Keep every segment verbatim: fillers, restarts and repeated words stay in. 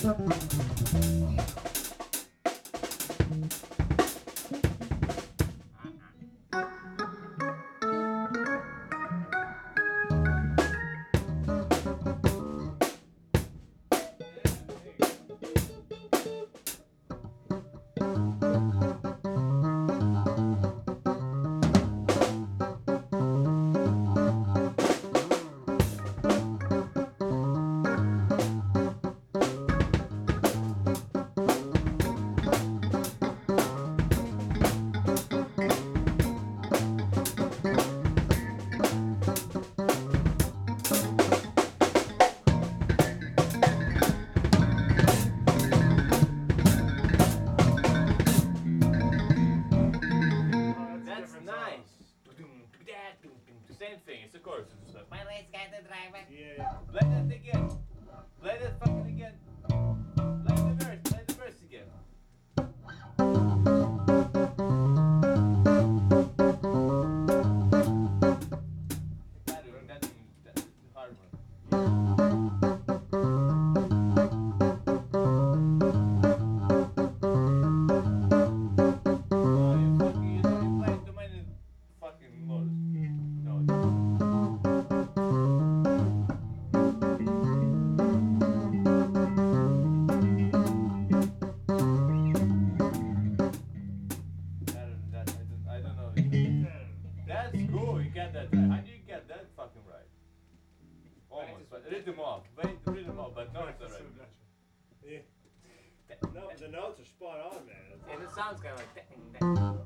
Same thing, it's a chorus. It's like, my legs got the driver. Yeah, yeah. Play that again. Play that fucking again. Play the verse. Play the verse again. That, that, that's the hard one. Oh, you fucking, you know, you play too many fucking notes. That's cool, you get that right. How do you get that fucking right? Almost, but rhythm off. Wait, rhythm off, but notes are right. Yeah. No, the notes are spot on, man. And it sounds kind of like that.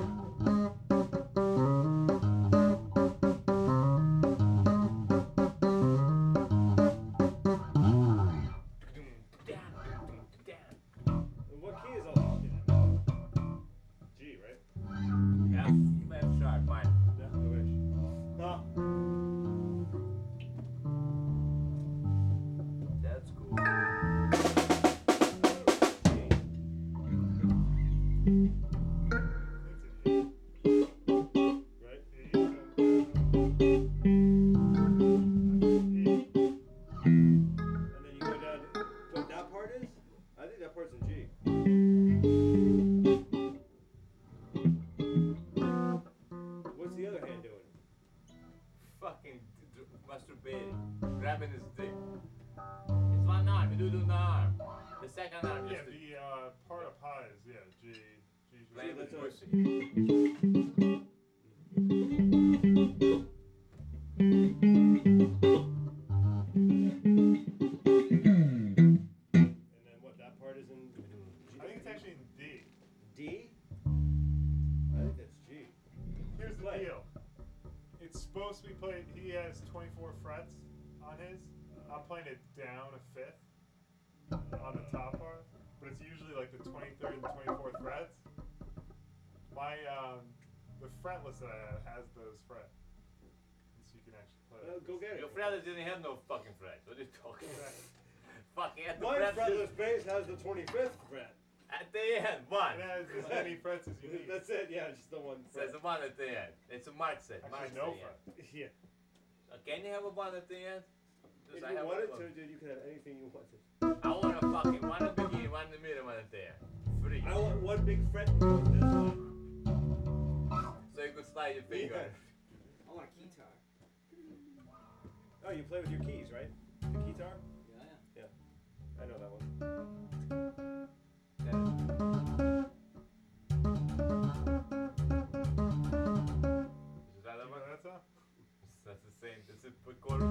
What key is all that in? G, right? Yeah, F sharp, fine. Yeah, I wish. Huh. That's cool. Right? And then you go down. What that part is? I think that part's in G. What's the other hand doing? Fucking d- d- masturbating. Grabbing his dick. It's one arm, you do it with one arm. The second arm Yeah, just to the uh, part of high is, yeah, G. G play with that's what- pussy. And then what that part is in G? I think it's actually in D. D? I think that's G. Here's the Play. deal. It's supposed to be played, he has twenty-four frets on his. I'm playing it down a fifth on the top part, but it's usually like the twenty-third and twenty-fourth frets. My, um, the fret list that I have has those frets. So you can actually play Uh, it. go get it. Your fretless didn't have no fucking frets. What are you talking about? Fucking at the My fret fretless bass has the twenty-fifth fret. at the end, one. It has as many frets as you need. That's it, yeah, just the one Says fret. a one at the end. It's a mark set. Mark Actually, no at the fret. end. Yeah. Uh, can you have a one at the end? If Just I you have wanted one. to, dude, you could have anything you wanted. I want a fucking one at the beginning, one in the middle, one at the end. Free. I want one big fret that goes this way. So you could slide your finger. Yeah. I want a guitar. Oh, you play with your keys, right? The guitar? Yeah, yeah. I know that one. Is that the You one? know that song? That's the same. That's a quick quarter.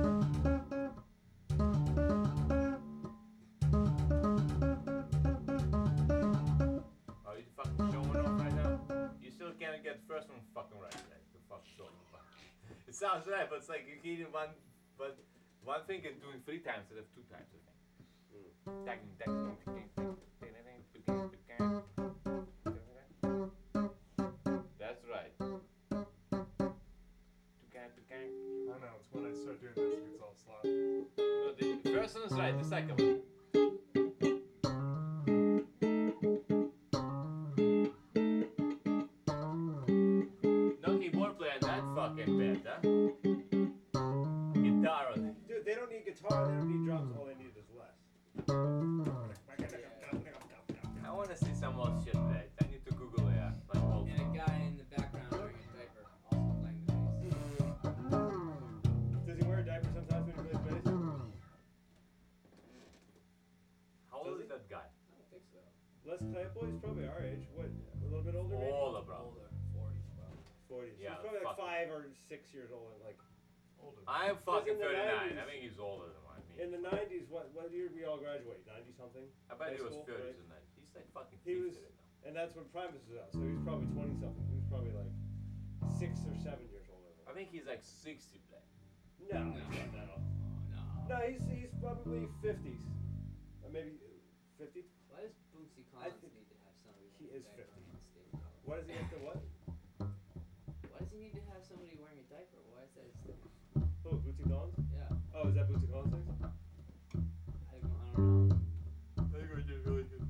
Are you fucking showing off right now? You still can't get the first one fucking right. Like, the fuck so. It sounds right, but it's like you're hitting one, but one finger doing three times instead of two times, I think. That's right. I know, it's when I start doing this, it gets all sloppy. No, the first one is right, the second one. No keyboard player, that fucking bad, huh? Guitar on it. Dude, they don't need guitar, they don't need drums, all they need is less. Les Claypool, he's probably our age. What? A little bit older, maybe? Older, bro. Older, forties probably. forties. Yeah, he's probably like fuck. five or six years older. Like Older. I'm fucking in the thirty-nine. nineties. I think he's older than I mean. in the nineties. What? What year did we all graduate? Ninety something. I bet high he was school, thirties right? and nineties. He's like fucking He fifty was- right now. And that's when Primus was out. So he was probably twenty something. He was probably like six or seven years older. I think he's like sixty, Black. No, No. he's not that old. Oh, no. No, he's he's probably fifties, or maybe fifty. Why does Bootsy I Collins think need to have somebody he wearing is a diaper fifty. on stage? though? What does he have to what? Why does he need to have somebody wearing a diaper? Why is that his thing? Oh, Bootsy Collins. Yeah. Oh, is that Bootsy Collins thing? I don't, I don't know. I think we did really good.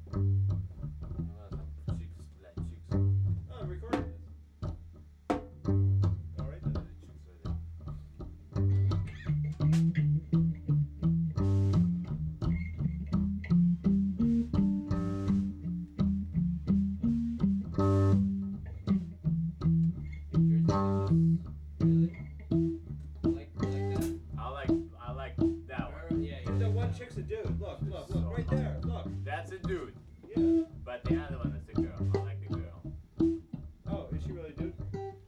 Some chicks, black chicks. Oh, I'm recording this. All right then. Chicks right there. New Jersey really? Like, like that? I like, I like that Or- one. yeah, Dude, that one chick's a dude. Look, look, look, right there. Look. That's a dude, Yeah. but the other one is a girl. I like the girl. Oh, is she really a dude?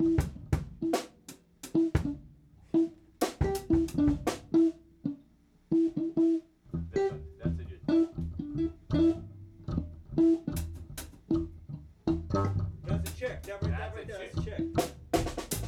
That's a, that's a dude. That's a chick. That right, that That's right a there. chick. That's a chick.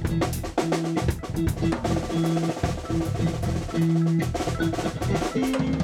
Thank you.